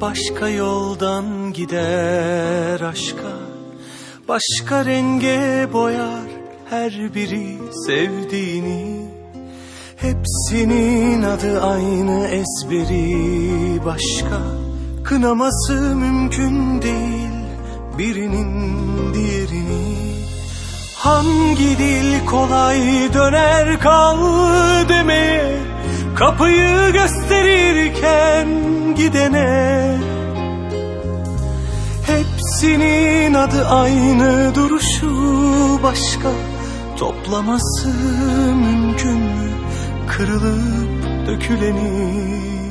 başka yoldan gider aşka, başka renge boyar her biri sevdiğini. Hepsinin adı aynı, ezberi başka, kınaması mümkün değil birinin diğerini. Hangi dil kolay döner kal demeye, kapıyı gösterirken gidene? Hepsinin adı aynı, duruşu başka, toplaması mümkün mü kırılıp döküleni?